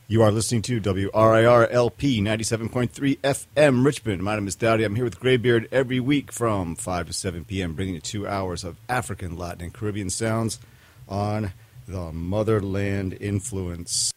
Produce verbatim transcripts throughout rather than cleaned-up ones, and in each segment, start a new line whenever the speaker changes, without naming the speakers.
You are listening to W R I R L P ninety-seven point three F M Richmond. My name is Dowdy. I'm here with Graybeard every week from five to seven p.m., bringing you two hours of African, Latin, and Caribbean sounds on the Motherland Influence.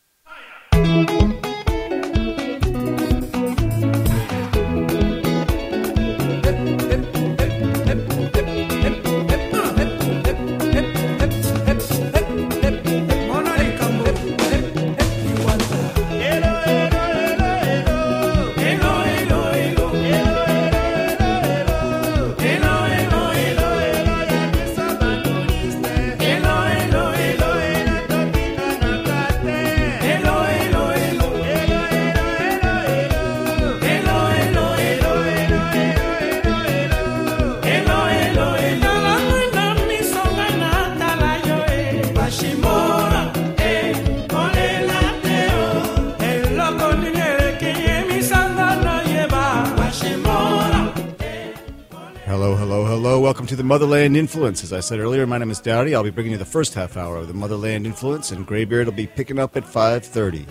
Welcome to the Motherland Influence. As I said earlier, my name is Dowdy. I'll be bringing you the first half hour of the Motherland Influence, and Graybeard will be picking up at five thirty.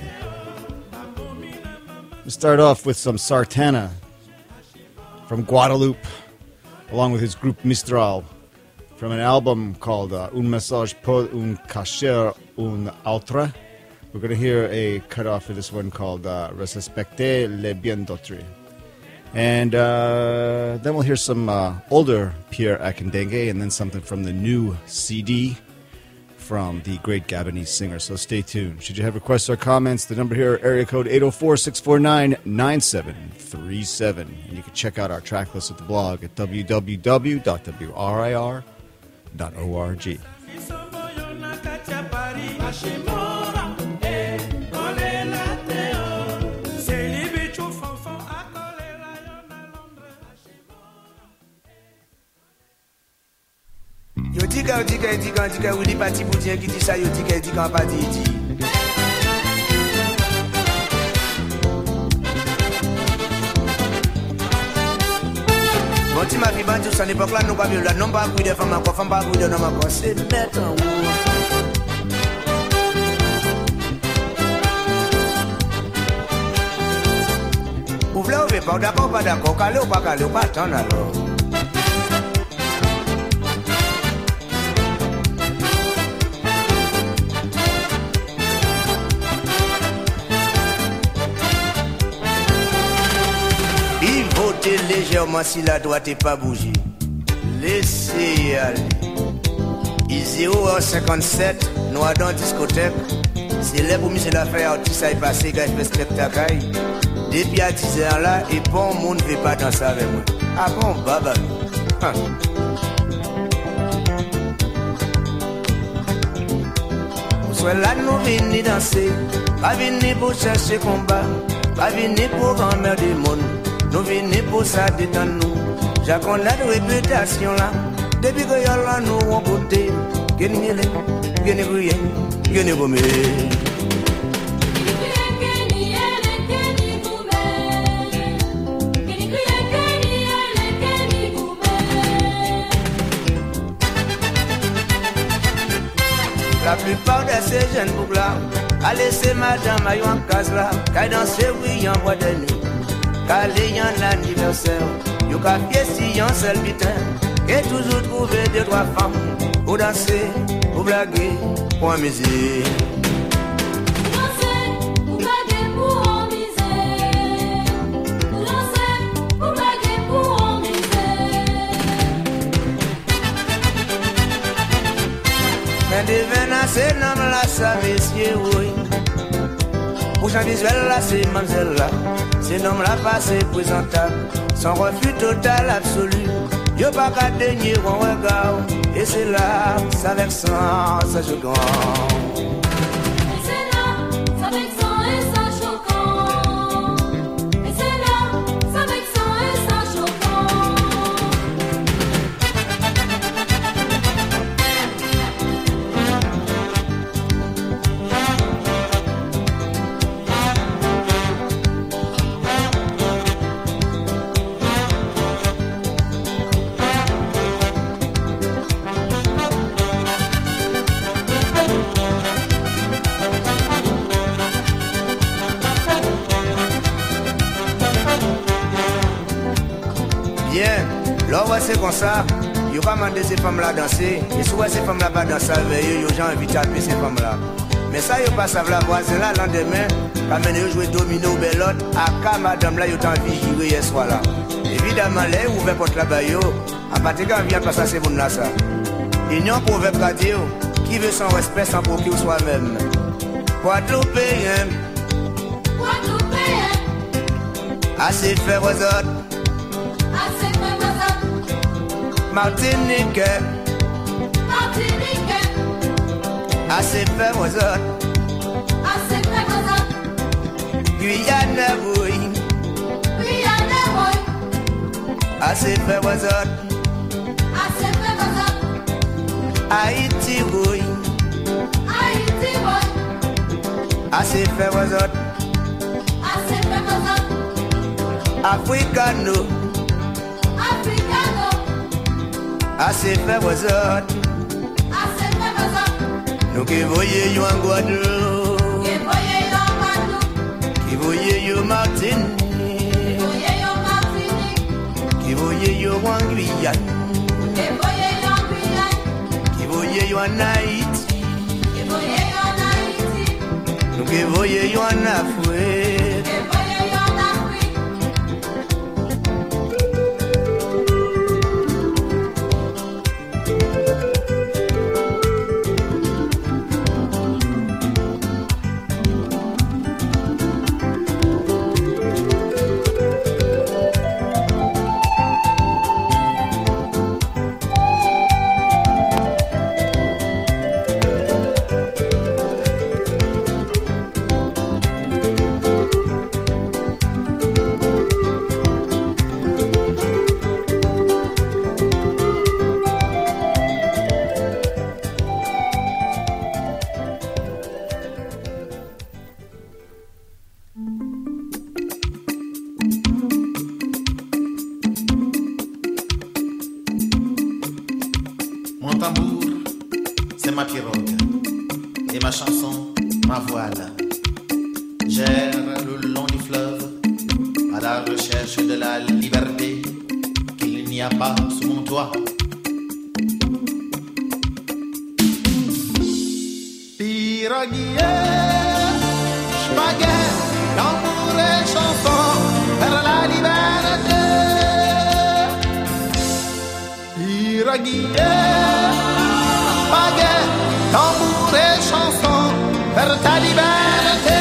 We'll start off with some Sartana from Guadeloupe, along with his group Mistral, from an album called uh, Un Message pour un Cacher un Autre. We're going to hear a cut-off of this one called uh, Respecter les Bien d'autres. And uh, then we'll hear some uh, older Pierre Akindenge and then something from the new C D from the great Gabonese singer. So stay tuned. Should you have requests or comments, the number here, area code eight oh four, six four nine, nine seven three seven. And you can check out our track list at the blog at w w w dot w r i r dot org.
Yo di ka, yo di ka, yo di ka, yo di ka, wili pati pou diyen ki di sa, yo di ka, yo di ka, an pa di di. Bon ti ma fi banjou san epok la nou pa bi la, non pa kou de fam anko, fam pa kou de nom anko, se met an wou. Ou vle ou ve pa, ou dako ou pa dako, kale ou pa kale, ou pa tan alo. Légèrement si la droite n'est pas bougée. Laissez aller. Il zéro heure cinquante-sept, noir dans discothèque. C'est là pour monsieur l'affaire artiste à y passer, gars, fait spectacle. Depuis à dix heures là, et bon monde ne veut pas danser avec moi. Ah bon, baba. Hein. Vous soyez là, nous venons danser. Pas venir pour chercher combat. Pas venir pour emmerder le monde. Nous venons pour ça détendre nous. J'ai qu'on a de réputation là. Depuis que y'a là nous on côté. Gagné les, gagné bruyé, gagné gommé. La plupart de ces jeunes boucles là, a laissé madame à yon case là. Qu'à danser oui en bois de nuit. Quand il y a un anniversaire, il y a un pied en seul putain. Et toujours trouver deux, trois femmes pour danser, pour blaguer, pour amuser. Mais devenant ces noms là, ça messieurs, oui. Pour changer visuel là, c'est mademoiselle là. Ces noms-là passés présentables, sans refus total absolu. Y'a pas qu'à daigner un regard, et c'est là, ça vexant, ça choquant.
Et c'est là, ça vexant et ça choquant. Et c'est là, ça vexant et ça choquant.
ouais, c'est comme ça. Yo pas mandé ces femmes-là danser. Et si ouais, ces femmes-là pas danser avec eux, yo j'ai envie de taper ces femmes-là. Mais ça, yo pas savent la voisine là, lendemain, quand même, yo joué domino ou belote, à quand madame là, yo t'en envie de jouer hier soir là. Évidemment, là, yo ouvert porte là-bas, yo, à partir quand vient passer ces bonnes là, ça. Il y a un proverbe qui dit, qui veut son respect sans procurer soi-même. Guadeloupéen,
Guadeloupéen,
assez fait aux autres.
assez fait aux autres.
Martiniquais,
Martiniquais,
assez fait aux autres.
assez fait aux autres.
Guyane, oui,
Guyane, oui,
assez fait aux autres.
assez fait aux autres.
Haïti, oui,
Haïti, oui,
assez fait aux autres.
assez fait aux autres.
Africano,
Africano,
assez fait aux autres.
assez fait aux autres.
Nous qui voyons en Guadeloupe,
Que voyez en Guadeloupe,
qui voyons en Martinique,
voyez en Martinique,
qui voyons en Guyane,
que voyez en Guyane,
qui voyons en Haïti,
que voyez en Haïti,
nous qui voyons en Afrique.
que voyez en Afrique.
Mon tambour, c'est ma pirogue, et ma chanson, ma voile. J'erre le long du fleuve, à la recherche de la liberté qu'il n'y a pas sous mon toit. Piroguier, spaghetti, tambour et chanson, vers la liberté. Piroguier, spaghetti, tambour et chanson, vers ta liberté.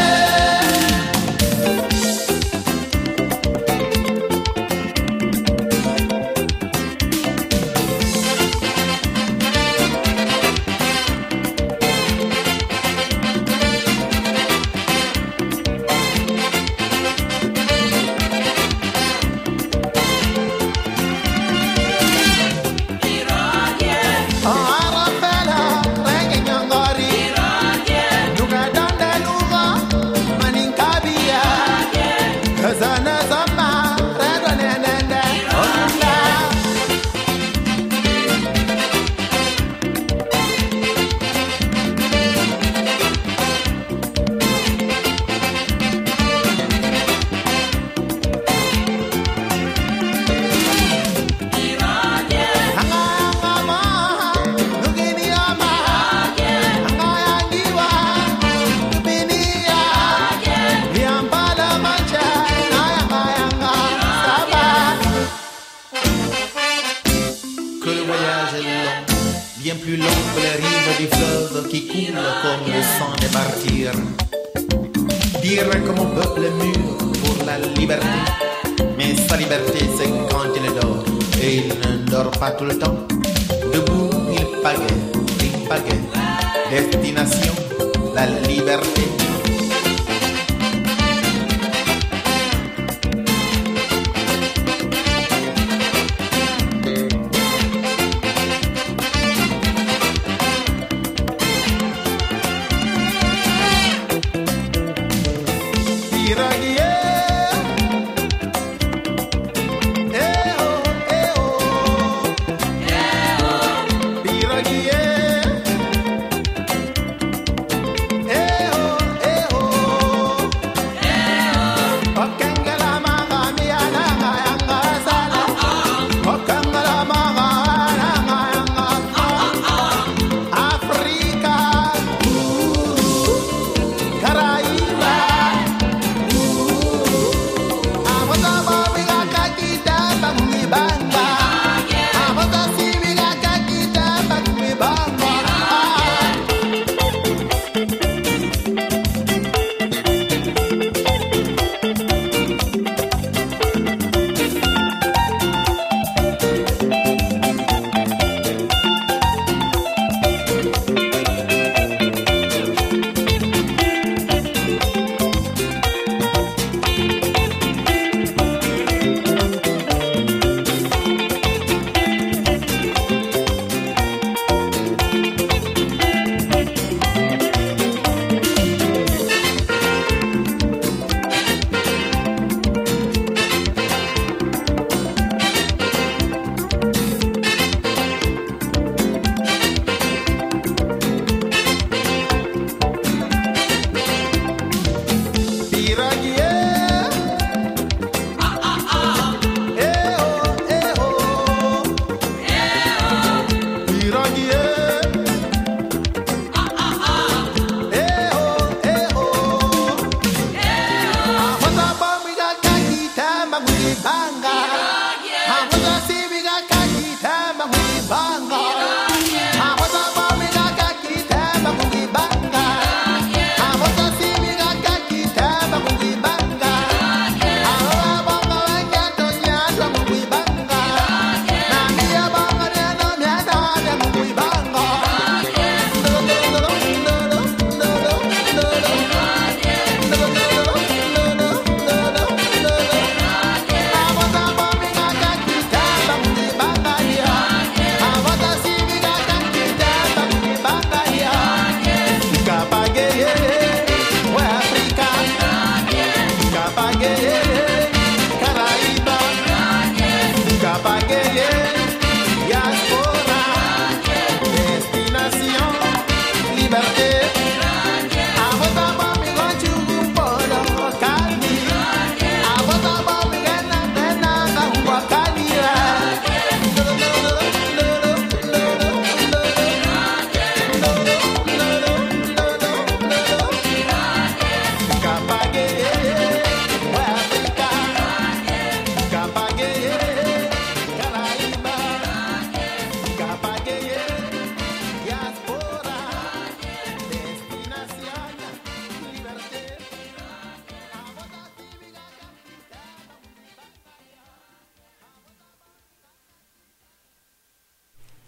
Bien plus long que les rives du fleuve qui coule comme le sang des martyrs. Dire que mon peuple est mûr pour la liberté, mais sa liberté c'est quand il dort, et il ne dort pas tout le temps. Debout il pagaie, il pagaie, destination la liberté.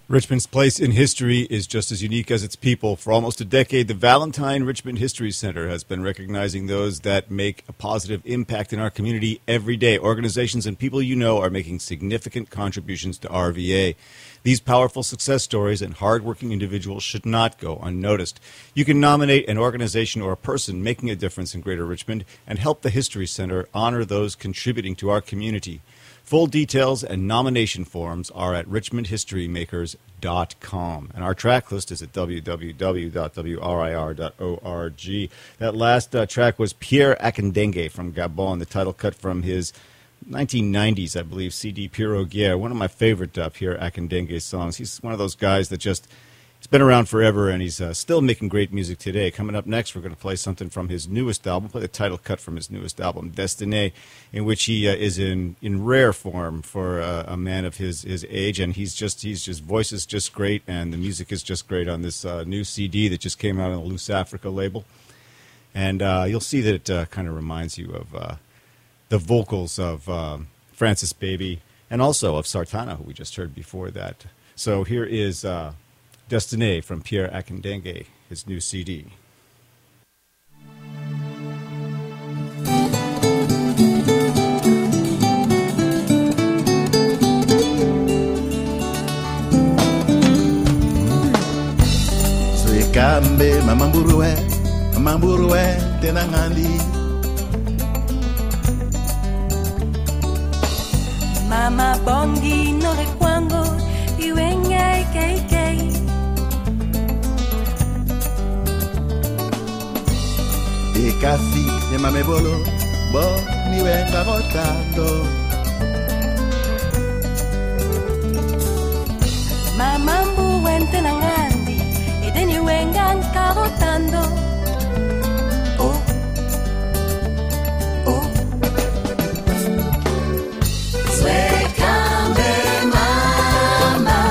Richmond's place in history is just as unique as its people. For almost a decade, the Valentine Richmond History Center has been recognizing those that make a positive impact in our community every day. Organizations and people you know are making significant contributions to R V A. These powerful success stories and hardworking individuals should not go unnoticed. You can nominate an organization or a person making a difference in Greater Richmond and help the History Center honor those contributing to our community. Full details and nomination forms are at richmond history makers dot com. And our track list is at w w w dot w r i r dot org. That last uh, track was Pierre Akindenge from Gabon, the title cut from his nineteen nineties, I believe, C D Piroguière, one of my favorite uh, Pierre Akindenge songs. He's one of those guys that just, he's been around forever, and he's uh, still making great music today. Coming up next, we're going to play something from his newest album, play the title cut from his newest album, Destiné, in which he uh, is in, in rare form for uh, a man of his, his age, and he's just, he's just, voice is just great, and the music is just great on this uh, new C D that just came out on the Loose Africa label. And uh, you'll see that it uh, kind of reminds you of uh, the vocals of uh, Francis Baby, and also of Sartana, who we just heard before that. So here is uh, Destiné from Pierre Akindenge, his new C D.
Kambe mamamburuwe mamamburuwe tena ngandi
Mama bongi no rekwango iwenge kei
Ekasi ne mamebolo bo niwenga rotando
Mama mbuwente na ngandi edeni wenga nkarotando Oh Oh Zwekambe mama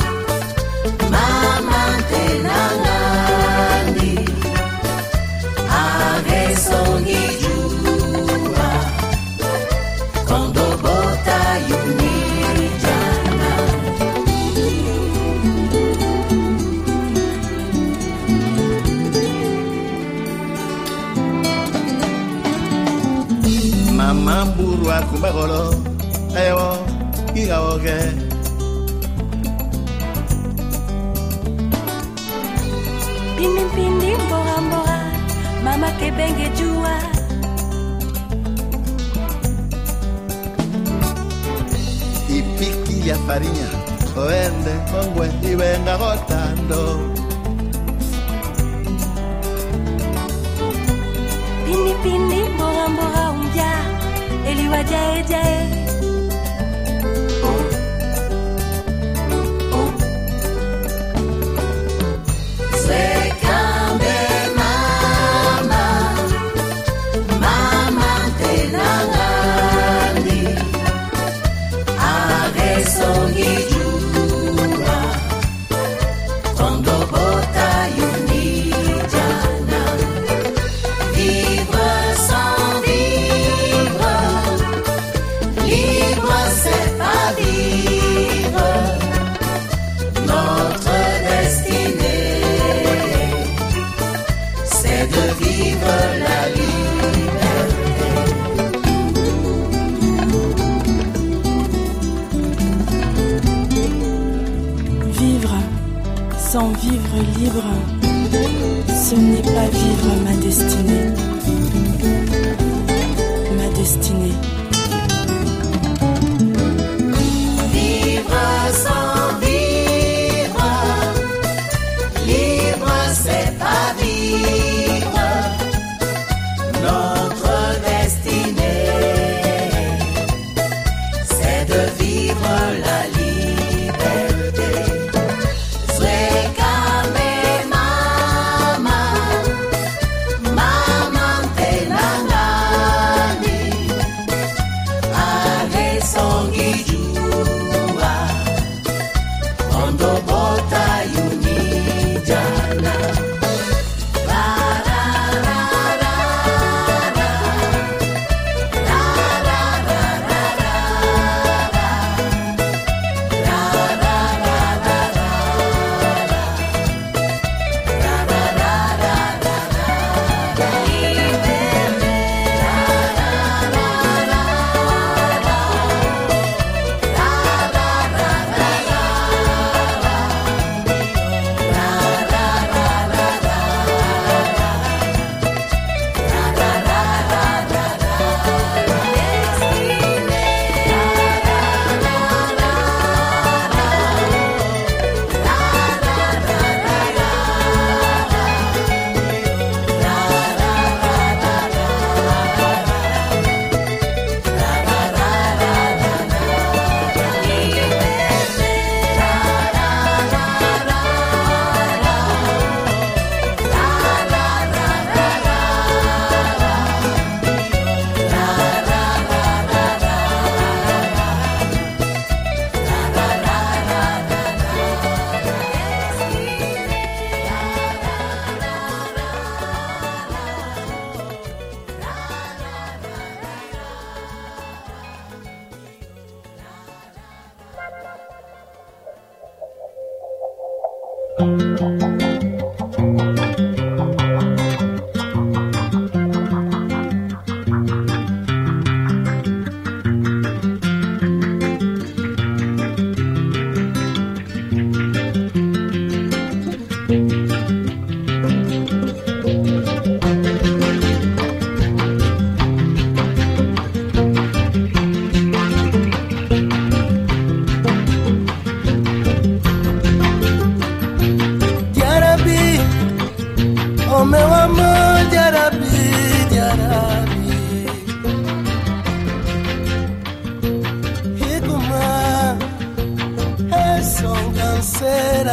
Mama tena ngandi Ave songi jua Kondo bota yunijana
Mama mburu akumbagolo Ewo igaoge
Pindi pindi mbora mbora Mama kebenge jua
Ipiki ya farinha Oende kongwe iwenga rotando
Pindi pindi mbora mbora umbia Eliwa jae jae
Sans vivre libre, ce n'est pas vivre ma destinée. Ma destinée.
Vivre sans vivre, libre c'est pas vivre. Notre destinée, c'est de vivre la liberté. Mama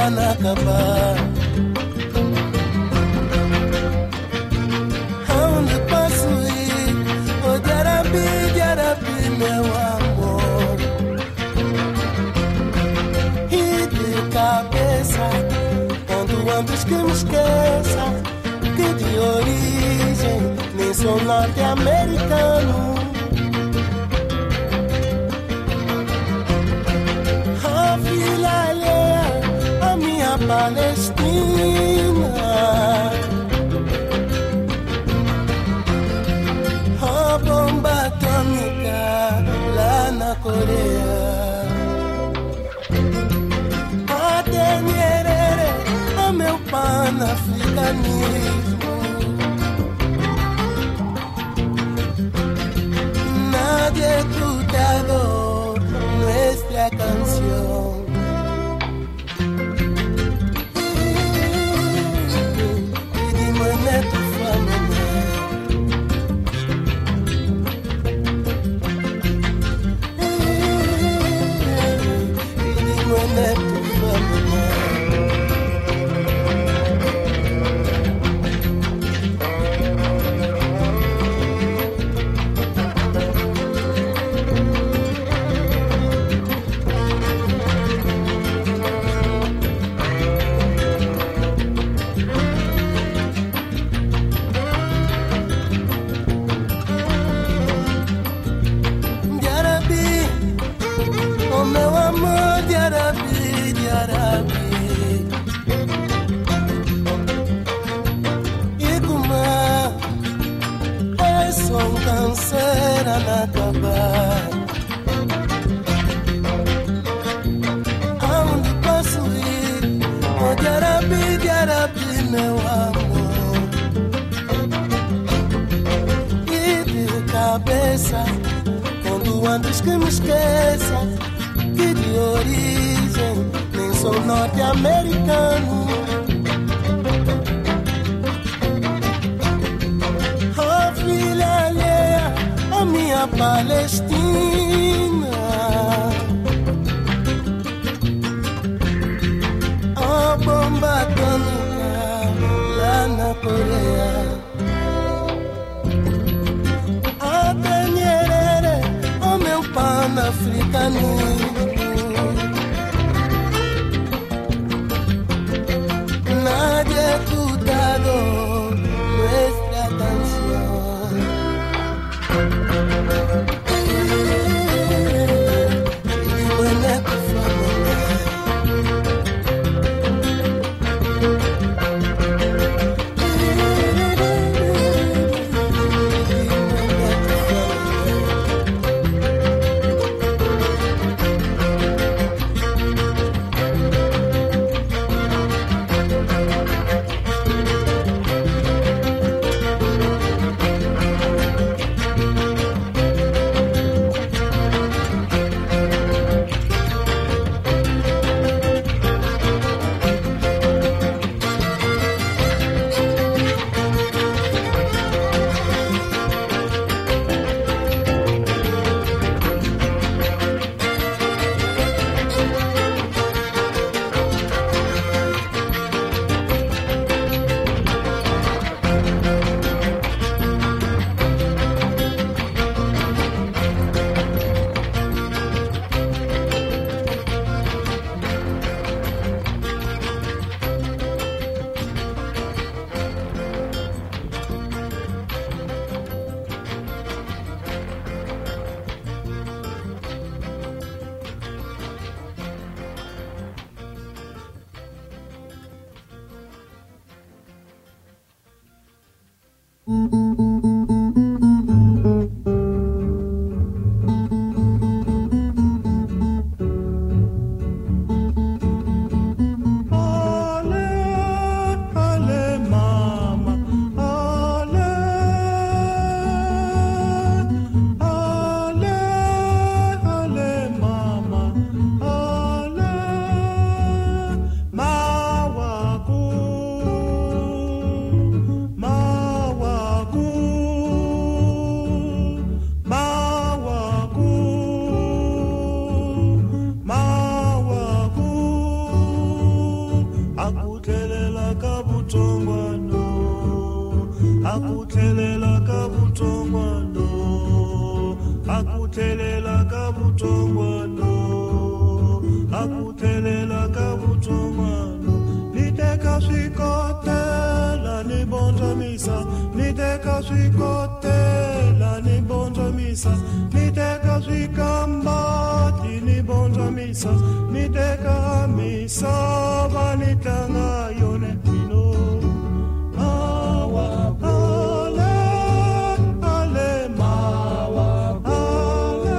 lana kaba Aonde passo ir O diarabi, diarabi meu amor E de cabeça Quando antes que me esqueça Que de origem Nem sou norte-americano A filha alheia A minha Palestina A bomba atômica Lá na Coreia Até Nyerere A meu panafricanismo Nadie ha escuchado nuestra canción Y dime tu familia Y dime tu familia Aonde posso ir? Oh, diarabi, diarabi, meu amor E de cabeça Quando antes que me esqueça Que de origem Nem sou norte-americano Oh, filha alheia A minha Palestina A bomba atômica Lá na Coreia Até Nyerere O meu panafricanismo Nadie ha escuchado Nuestra canción Y buena tu familia Mawaku akuthelela kabutongwano akuthelela kabutongwano akuthelela kabutongwano niteka swikotela ni bonja misa niteka swikotela ni bonja misa niteka swikambati ni bonja misa niteka misa vanitanga yone pino mawa ale ale mawa ale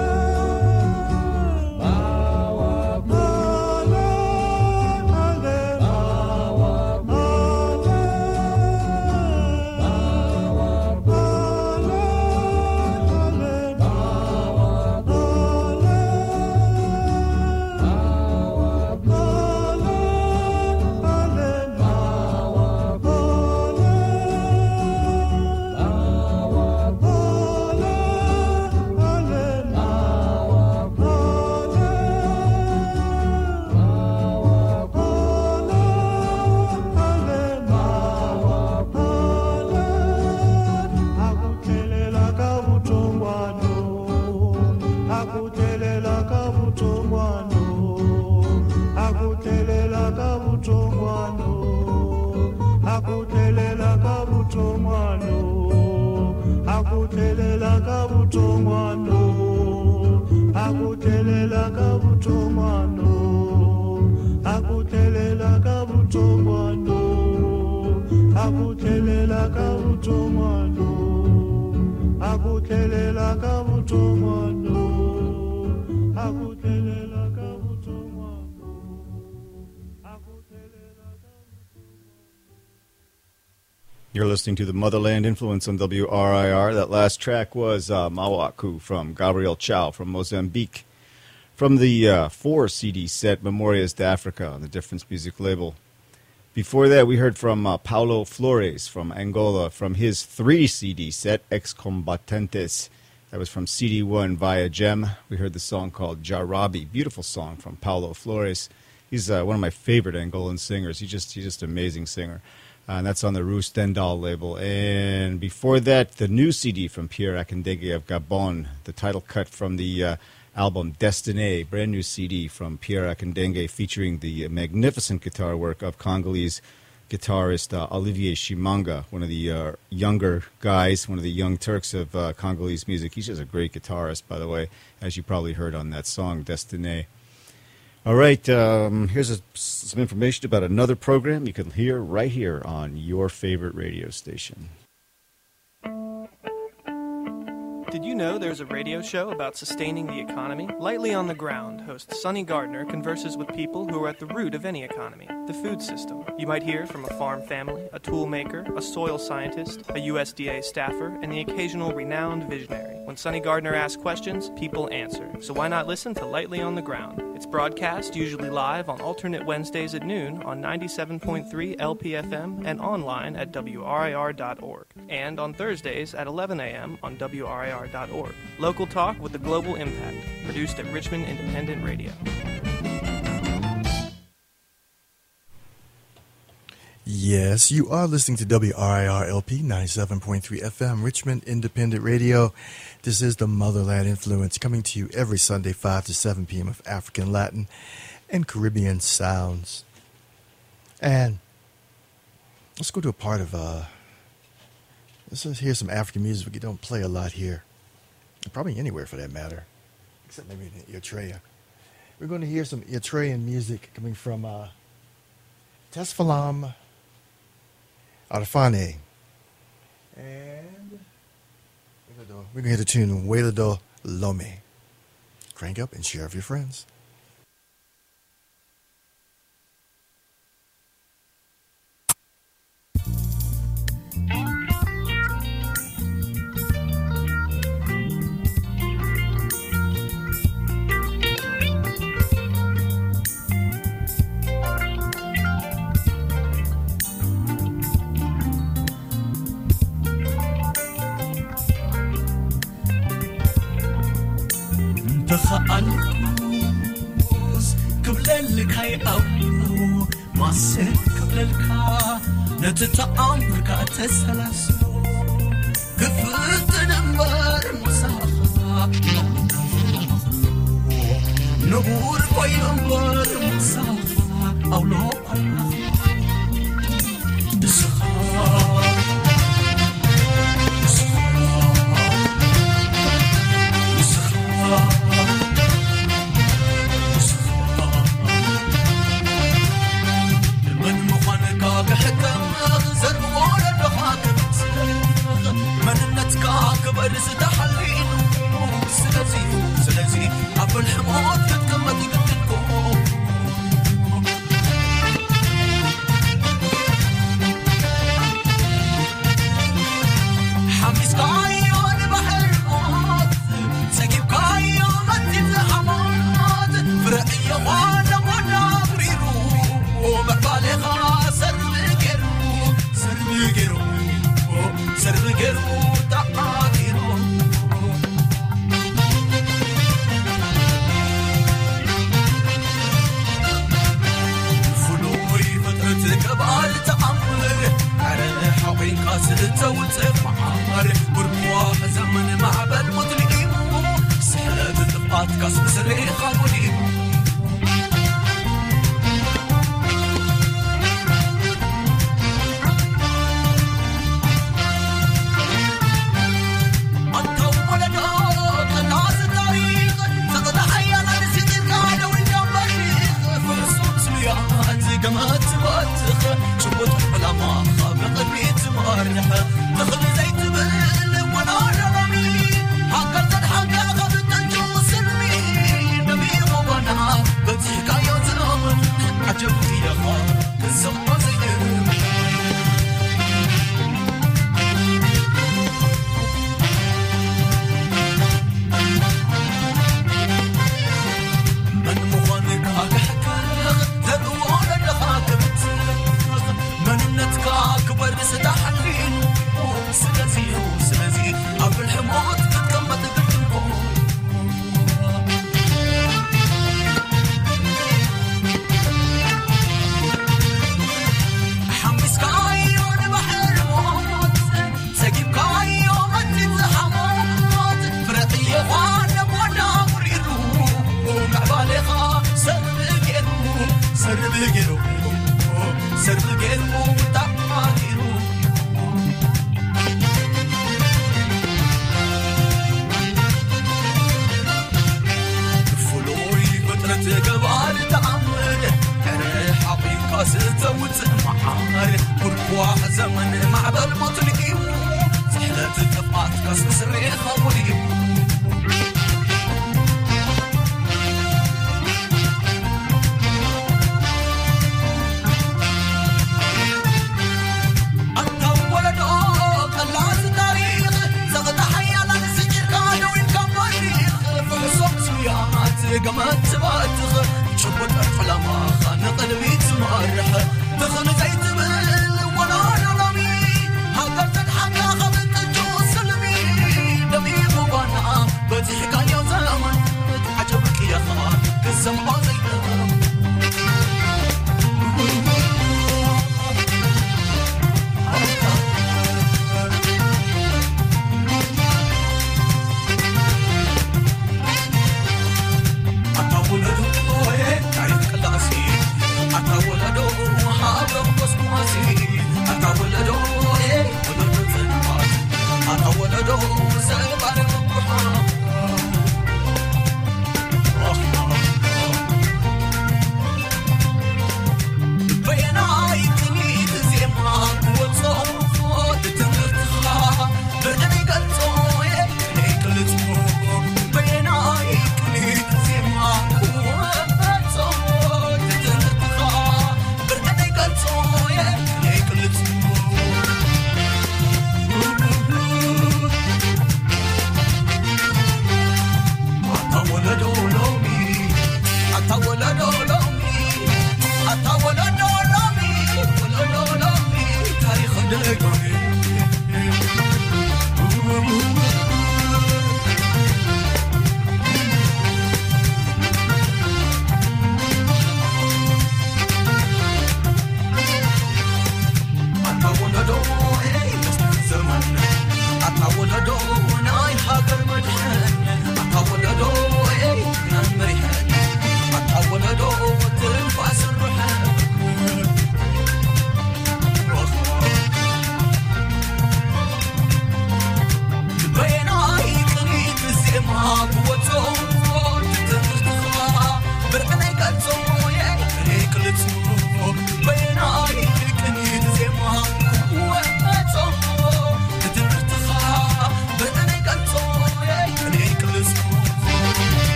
mawa ale ale mawa ale akuthelela kabutongwano akuthelela kabutongwano akuthelela kabutongwano akuthelela kabutongwano akuthelela kabutongwano akuthelela kabutongwano akuthelela.
You're listening to the Motherland Influence on W R I R. That last track was uh, Mawaku from Gabriel Chao from Mozambique. From the uh, four C D set, Memorias de Africa on the Difference Music label. Before that, we heard from uh, Paulo Flores from Angola from his three C D set, Ex-Combatentes. That was from C D one via Gem. We heard the song called Jarabi. Beautiful song from Paulo Flores. He's uh, one of my favorite Angolan singers. He's just, he's just an amazing singer. Uh, and that's on the Rue Stendhal label. And before that, the new C D from Pierre Akindege of Gabon, the title cut from the uh, album Destiné, brand new C D from Pierre Akindege featuring the magnificent guitar work of Congolese guitarist uh, Olivier Chimanga, one of the uh, younger guys, one of the young Turks of uh, Congolese music. He's just a great guitarist, by the way, as you probably heard on that song, Destiné. All right, um, here's a, some information about another program you can hear right here on your favorite radio station.
Did you know there's a radio show about sustaining the economy? Lightly on the Ground, host Sonny Gardner converses with people who are at the root of any economy, the food system. You might hear from a farm family, a tool maker, a soil scientist, a U S D A staffer, and the occasional renowned visionary. When Sonny Gardner asks questions, people answer. So why not listen to Lightly on the Ground? It's broadcast usually live on alternate Wednesdays at noon on ninety-seven point three L P F M and online at W R I R dot org. And on Thursdays at eleven a.m. on W R I R dot org. Local talk with a global impact. Produced at Richmond Independent Radio.
Yes, you are listening to W R I R L P ninety-seven point three F M, Richmond Independent Radio. This is the Motherland Influence, coming to you every Sunday, five to seven p.m. of African, Latin, and Caribbean sounds. And let's go to a part of, uh, let's just hear some African music we don't play a lot here. Probably anywhere for that matter, except maybe in Eritrea. We're going to hear some Eritrean music coming from uh, Tesfalam Arfane. And we're going to hear the tune Welado Lome. Crank up and share with your friends.
تخأنكوز قبل هاي أو ما سر قبل الكا نتتأمر كأتسلسو نبور فينبر مسافة أو لوقا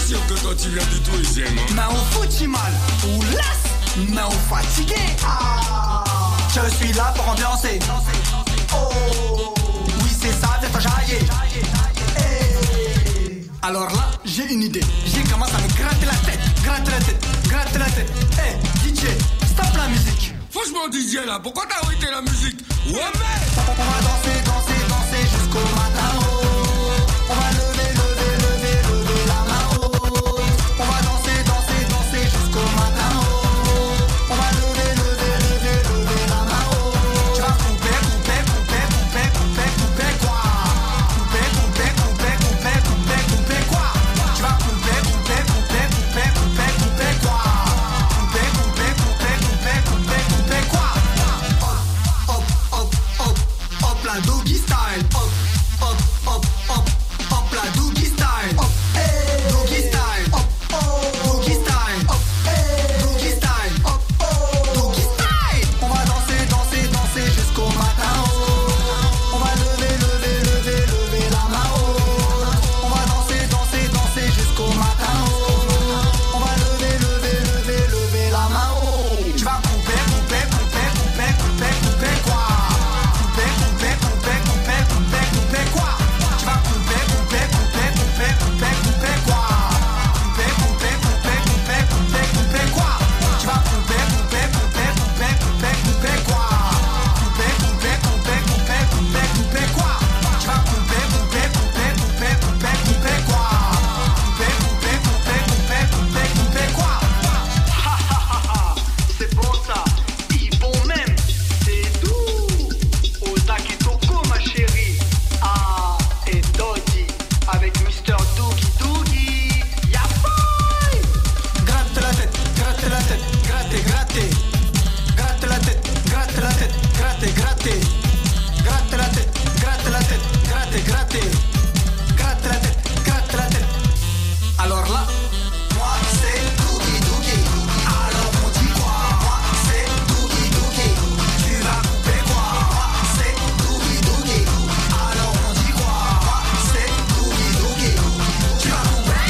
sûr que toi tu viens du tourisme.
Mais on fout mal, ou lasse, mais on fatigué. Ah, je suis là pour ambiancer. Oh, oui c'est ça, viens t'enjailler. Hey. Alors là, j'ai une idée. J'ai commencé à me gratter la tête, gratter la tête, gratter la tête. Hey, D J, stop la musique.
Franchement D J là, pourquoi t'as arrêté la musique? Ouais mais
on va danser, danser, danser jusqu'au matin. Oh, on va lever, lever, lever, lever la main. Oh, on va danser, danser, danser jusqu'au matin. Oh, on va lever, lever, lever, lever la main. Oh, tu vas couper, couper, couper, couper, couper, couper quoi? Couper, couper, couper, couper, couper, couper quoi? Tu vas couper, couper, couper, couper, couper, couper quoi? Couper, couper, couper, couper, couper, couper quoi? Hop, hop, hop, hop la doggy style. Hop, hop, hop, hop, hop la doggy style. Hop, hey, doggy style. Hop, oh, doggy style. Hop, hey, doggy style. Hop, oh, doggy style. On va danser, danser, danser jusqu'au matin. Oh, on va lever, lever, lever, lever la main. Oh, on va danser, danser, danser jusqu'au matin. Oh, on va lever, lever, lever, lever la main. Oh, tu vas couper, couper, couper, couper, couper, couper quoi? Couper, couper, couper, couper, couper, couper quoi? Tu vas couper, couper, couper, couper, couper, couper quoi? Couper, couper, couper, couper, couper, couper quoi? Tu vas couper, couper, couper, couper, couper, couper quoi? Couper, couper, couper, couper, couper, couper quoi? Tu vas couper, couper, couper, couper, couper, couper quoi? Couper, couper, couper, couper, couper, couper quoi? Ha ha ha ha, c'est bon ça, ils vont même, c'est doux. Ozaki Toko ma chérie, ah et Dodgy avec mister Doogie Doogie, ya boy. Gratte la tête, gratte la tête, gratte, gratte. Gratte la tête, gratte la tête, gratte, gratte. Gratte la tête, gratte la tête, gratte, gratte. Gratte la tête, gratte la tête. Alors là, moi c'est Doogie Doogie. Alors on dit quoi? Moi c'est Doogie Doogie. Tu vas couper quoi? Moi c'est Doogie Doogie. Alors on dit quoi? Moi c'est Doogie Doogie. Tu vas couper?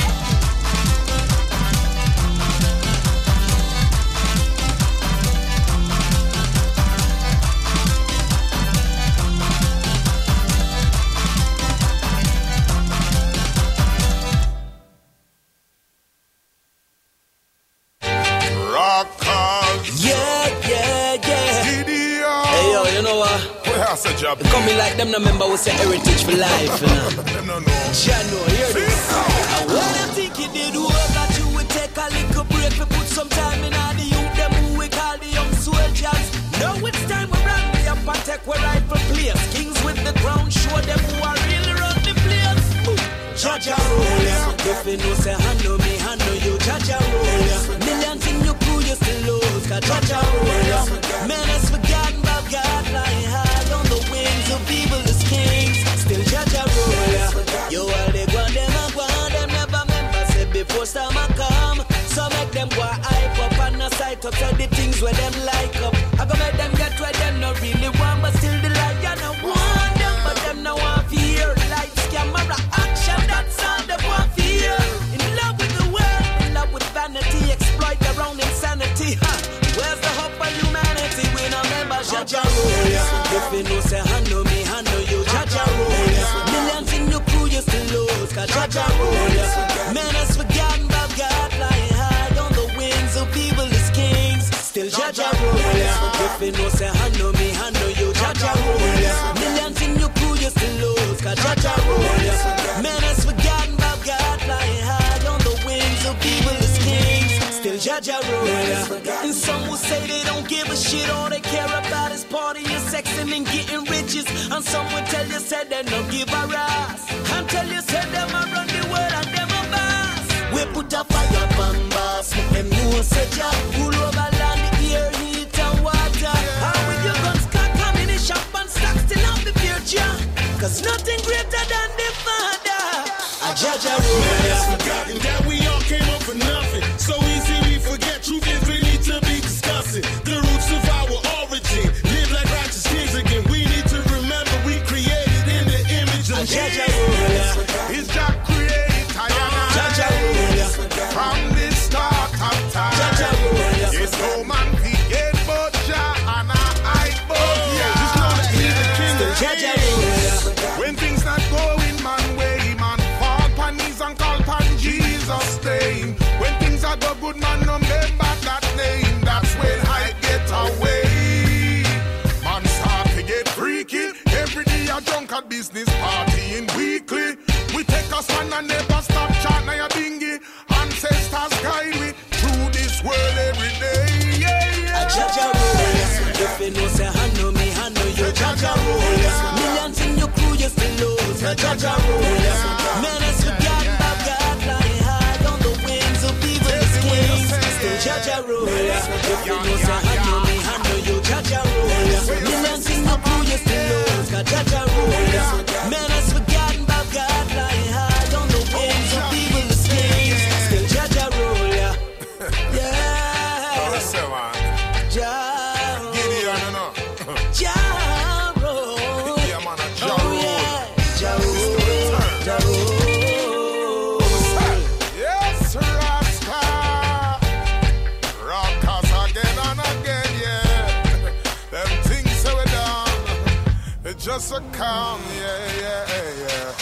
Rockers.
Yeah, yeah, yeah.
Didio.
Hey yo, you know what?
Where has a job?
Coming like them, no member we say heritage for life, you know.
Them no know.
Jano, hear this. And what I think you did was that you would take a little break to put some time in all the youth, them who we call the young soldiers. Now it's time we run me up and take our rightful place. Kings with the crown, show them who are really run the place. Jaja roll, if you know say handle me, handle you, Jaja roll. Millions in your crew, you still lose, cause Jaja roll. Man has forgotten about God, flying high on the wings of evil as kings. Still Jaja roll. You all they go, them a go, them never remember, say before summer come. So make them go hype up and a sight up, so the things where them like up. I go make them get where them not really want, but still the light, you know, want them, but them no want fear. Lights, camera, action, that's all they want fear. In love with the world, in love with vanity, exploit their own insanity. Ha! Where's the hope for humanity? We no member Jaja roll. If you know say handle me, handle you, Jaja roll. Millions in your crew, you still lose, cause Jaja roll. Man has forgotten about God, flying high on the wings of evil as kings. Still Jaja roll. If you know say handle me, handle you, Jaja roll. Millions in your crew, you still lose, cause Jaja roll. Man has forgotten about God, flying high on the wings of evil as kings. Still Jaja roll. And some will say they don't give a shit, all they care about is partying, sexing and getting riches. And some will tell you say they don't give a ass, and tell you say them a run the world and them a boss. We put a fire on boss, make them know say Jah rule over land, the air, heat and water. How with your guns, cock, ammunition, and stock, still have the future. Cause nothing greater than the Father. A Jaja roll.
Forgotten that we all came up for nothing. So easy we forget. Truth is we need to be discussing the roots of our origin. Live like righteous kings again. We need to remember we created in the image of
Jaja roll.
Is that created?
Jaja roll. Jaja roll ya. Man has forgotten about God flying high on the wings of evil's kings. Still Jaja roll ya. If you know say I know me, I know you Jaja roll ya. Me not sing no crew, you still know it's got Jaja roll ya. Man has forgotten about God flying high on the wings of evil's kings. Still Jaja roll ya. Yeah.
Just a calm, yeah, yeah, yeah.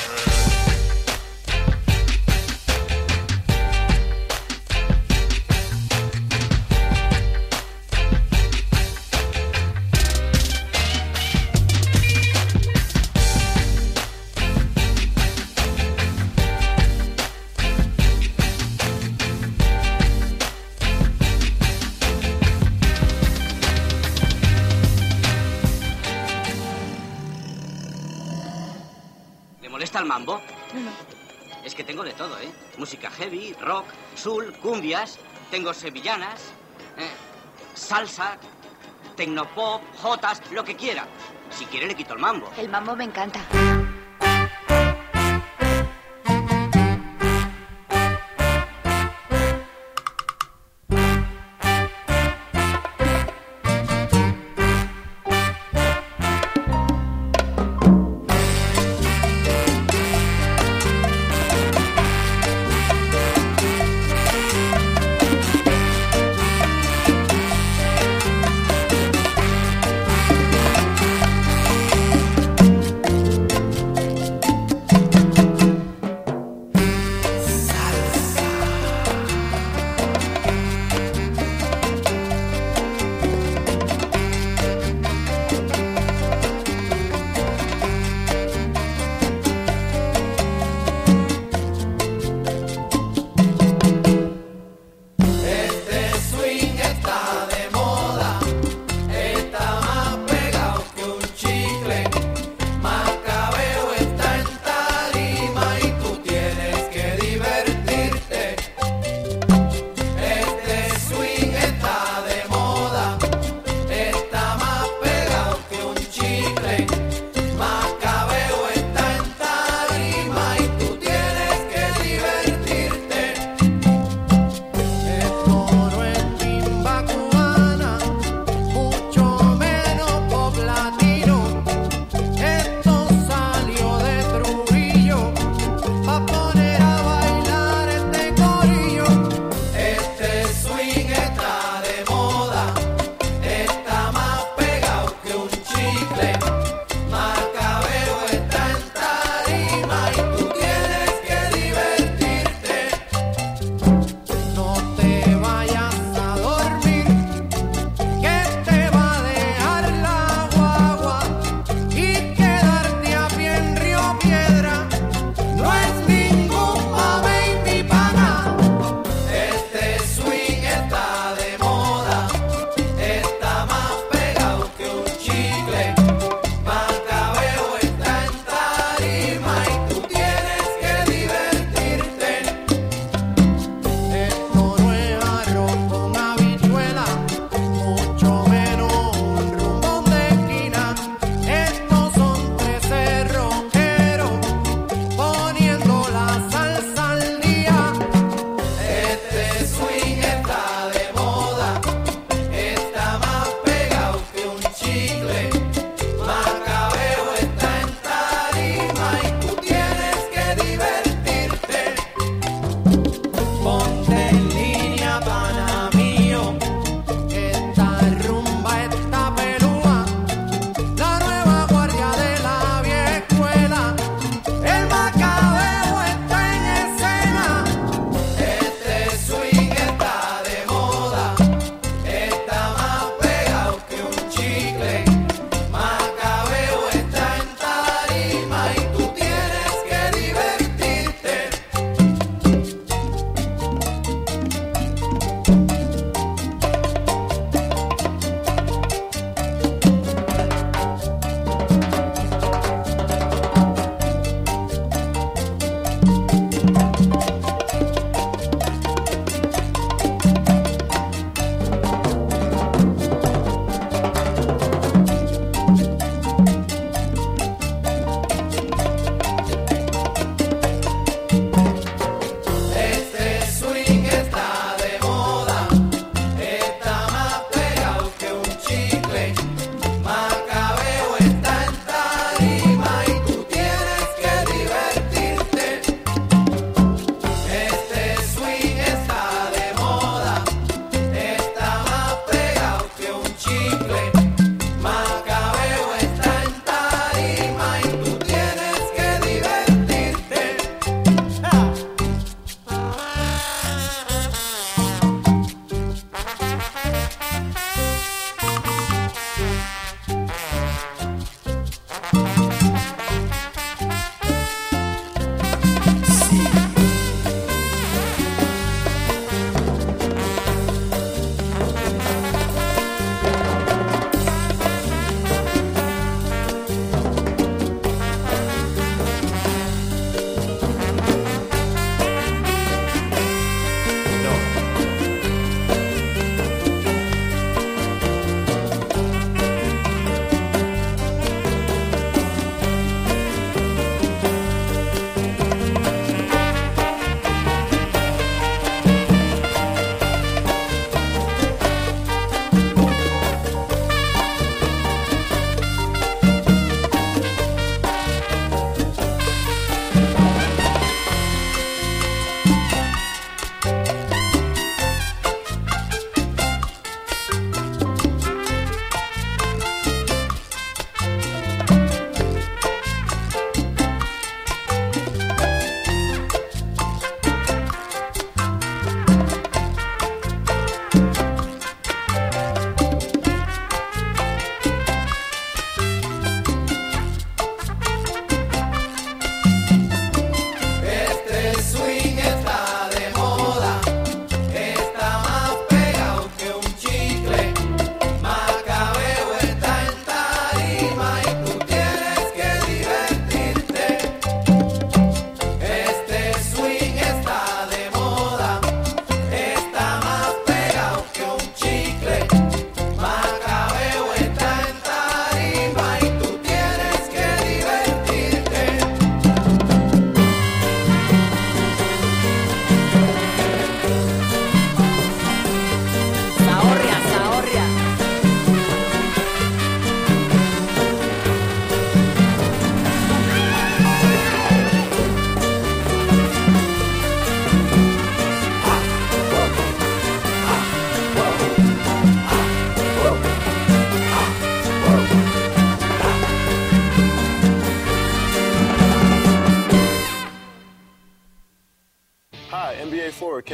¿El mambo? No, no. Es que tengo de todo, ¿eh? Música heavy, rock, soul, cumbias, tengo sevillanas, eh, salsa, tecnopop, jotas, lo que quiera. Si quiere le quito el mambo.
El mambo me encanta.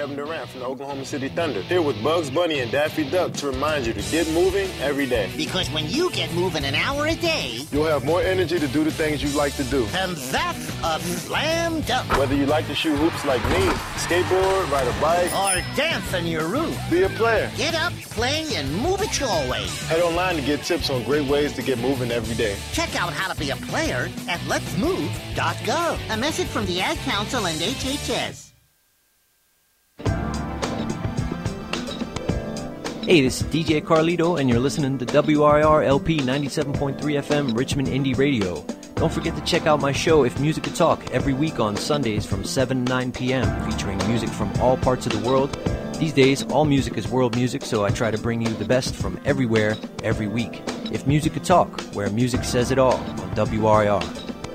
Kevin Durant from the Oklahoma City Thunder, here with Bugs Bunny and Daffy Duck to remind you to get moving every day.
Because when you get moving an hour a day,
you'll have more energy to do the things you like to do.
And that's a slam dunk.
Whether you like to shoot hoops like me, skateboard, ride a bike,
or dance on your roof,
be a player.
Get up, play, and move it your way.
Head online to get tips on great ways to get moving every day.
Check out how to be a player at lets move dot gov. A message from the Ad Council and H H S.
Hey, this is D J Carlito, and you're listening to W R I R L P ninety-seven point three F M Richmond Indie Radio. Don't forget to check out my show, If Music Could Talk, every week on Sundays from seven to nine p.m., featuring music from all parts of the world. These days, all music is world music, so I try to bring you the best from everywhere, every week. If Music Could Talk, where music says it all, on W R I R.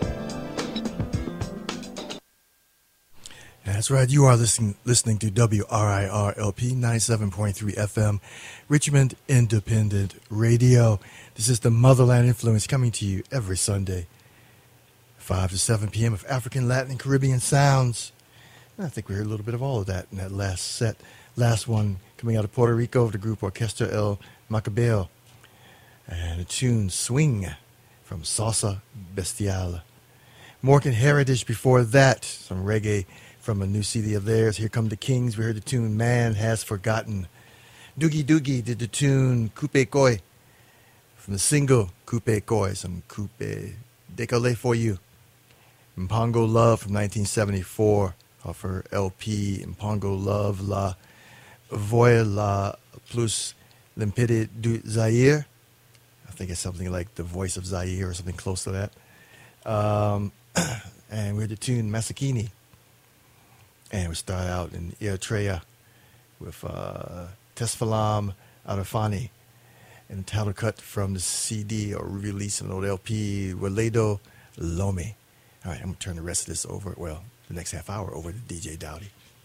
That's right. You are listening listening to W R I R L P ninety-seven point three F M, Richmond Independent Radio. This is the Motherland Influence coming to you every Sunday, five to seven p.m. of African, Latin, and Caribbean sounds. And I think we heard a little bit of all of that in that last set. Last one coming out of Puerto Rico, the group Orquesta El Macabeo. And a tune, Swing, from Salsa Bestial. Morgan Heritage before that, some reggae from a new C D of theirs. Here Come the Kings. We heard the tune Man Has Forgotten. Doogie Doogie did the tune Coupe Koi from the single Coupe Koi. Some Coupe Décollé for you. Mpongo Love from nineteen seventy-four off her L P Mpongo Love La Voix La Plus Limpide du Zaire. I think it's something like The Voice of Zaire or something close to that. Um, and we heard the tune Masakini. And we start out in Eritrea with uh, Tesfalam Arafani, and the title cut from the C D or release an old L P, Waledo Lome. All right, I'm going to turn the rest of this over, well, the next half hour over to D J Dowdy.